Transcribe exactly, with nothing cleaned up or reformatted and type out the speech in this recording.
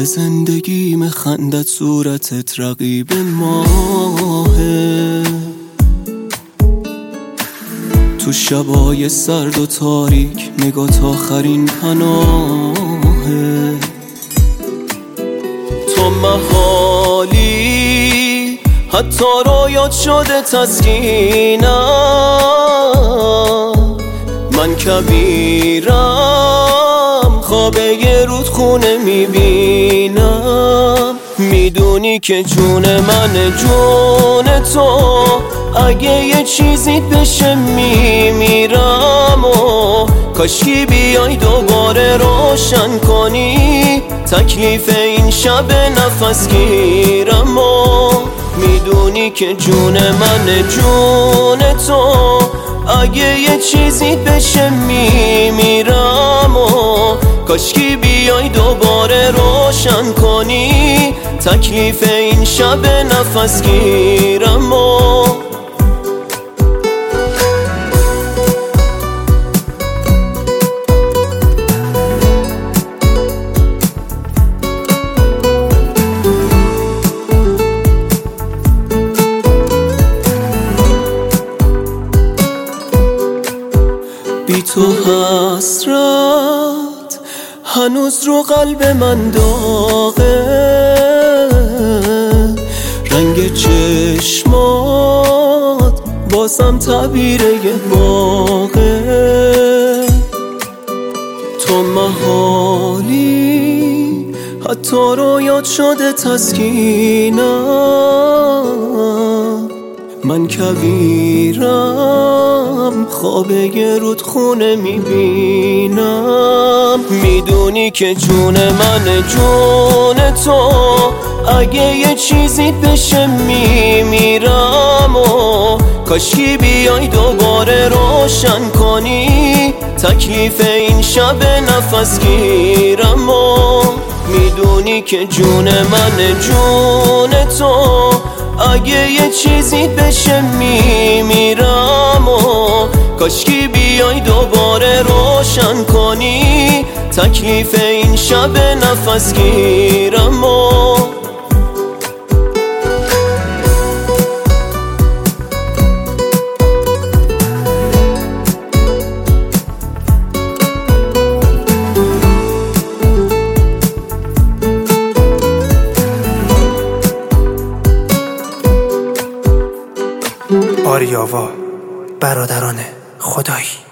به زندگیم خندت صورتت رقیب ماهه، تو شبای سرد و تاریک نگات آخرین پناهه. تو محالی حتی رویات شده تسکینم، من کبیرم خوابه یه رودخونه میبینم. میدونی که جون من جون تو، اگه یه چیزی بشه میمیرم و کاشکی بیای دوباره روشن کنی تکلیف این شب نفس گیرم. و میدونی که جون من جون تو، اگه یه چیزی بشه میمیرم و کاشکی بیای دوباره روشن کنی تکلیف این شب نفس گیرم. و بی تو حسرت هنوز رو قلب من داغه، رنگ چشمات بازم تعبیر یه باغه. تو محالی حتی رویات شده تسکینم، من کبیرم خوابه یه رودخونه میبینم. میدونی که جون من جون تو، اگه یه چیزی بشه میمیرم و کاشکی بیای دوباره روشن کنی تکلیف این شب نفس گیرم. و میدونی که جون من جون تو، اگه یه چیزی بشه میمیرم و کاشکی بیای دوباره روشن کنی تکلیف این شب نفس گیرم. و آریاوا برادران خدایی.